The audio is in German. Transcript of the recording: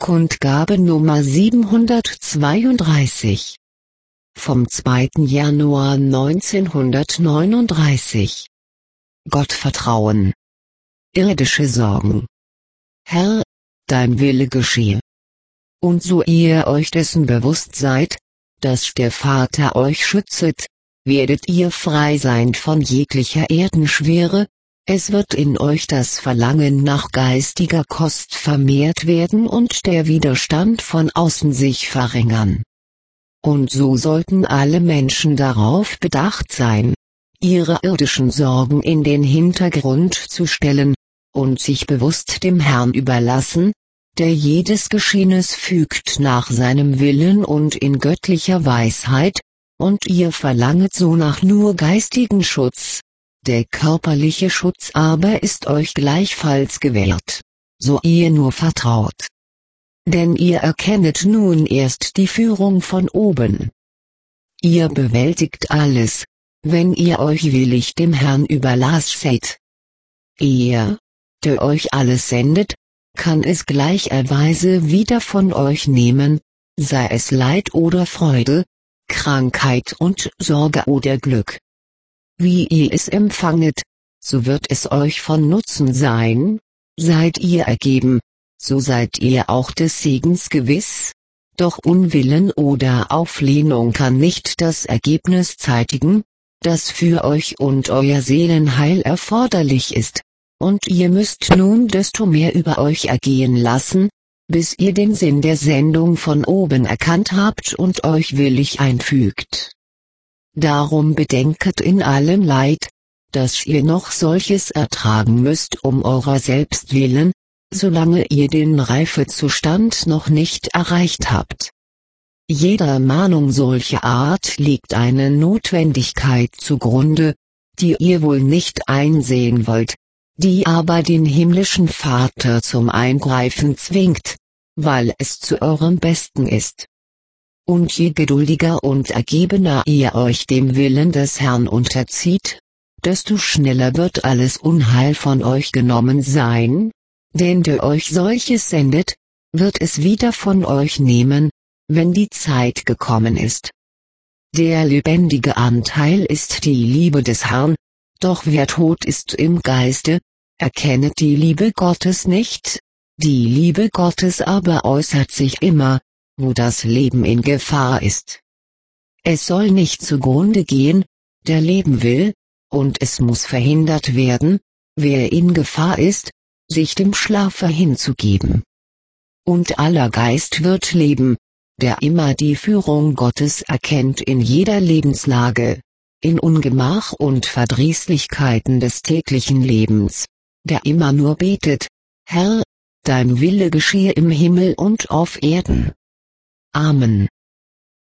Kundgabe Nummer 732 vom 2. Januar 1939. Gottvertrauen. Irdische Sorgen. Herr, dein Wille geschehe. Und so ihr euch dessen bewusst seid, dass der Vater euch schützet, werdet ihr frei sein von jeglicher Erdenschwere. Es wird in euch das Verlangen nach geistiger Kost vermehrt werden und der Widerstand von außen sich verringern. Und so sollten alle Menschen darauf bedacht sein, ihre irdischen Sorgen in den Hintergrund zu stellen, und sich bewusst dem Herrn überlassen, der jedes Geschehnis fügt nach seinem Willen und in göttlicher Weisheit, und ihr verlanget so nach nur geistigen Schutz. Der körperliche Schutz aber ist euch gleichfalls gewährt, so ihr nur vertraut. Denn ihr erkennet nun erst die Führung von oben. Ihr bewältigt alles, wenn ihr euch willig dem Herrn überlasset. Er, der euch alles sendet, kann es gleicherweise wieder von euch nehmen, sei es Leid oder Freude, Krankheit und Sorge oder Glück. Wie ihr es empfanget, so wird es euch von Nutzen sein. Seid ihr ergeben, so seid ihr auch des Segens gewiss. Doch Unwillen oder Auflehnung kann nicht das Ergebnis zeitigen, das für euch und euer Seelenheil erforderlich ist, und ihr müsst nun desto mehr über euch ergehen lassen, bis ihr den Sinn der Sendung von oben erkannt habt und euch willig einfügt. Darum bedenket in allem Leid, dass ihr noch solches ertragen müsst um eurer selbst willen, solange ihr den Reifezustand noch nicht erreicht habt. Jeder Mahnung solcher Art liegt eine Notwendigkeit zugrunde, die ihr wohl nicht einsehen wollt, die aber den himmlischen Vater zum Eingreifen zwingt, weil es zu eurem Besten ist. Und je geduldiger und ergebener ihr euch dem Willen des Herrn unterzieht, desto schneller wird alles Unheil von euch genommen sein, denn der euch solches sendet, wird es wieder von euch nehmen, wenn die Zeit gekommen ist. Der lebendige Anteil ist die Liebe des Herrn, doch wer tot ist im Geiste, erkennet die Liebe Gottes nicht, die Liebe Gottes aber äußert sich immer, wo das Leben in Gefahr ist. Es soll nicht zugrunde gehen, der leben will, und es muss verhindert werden, wer in Gefahr ist, sich dem Schlafe hinzugeben. Und aller Geist wird leben, der immer die Führung Gottes erkennt in jeder Lebenslage, in Ungemach und Verdrießlichkeiten des täglichen Lebens, der immer nur betet, Herr, dein Wille geschehe im Himmel und auf Erden. Amen.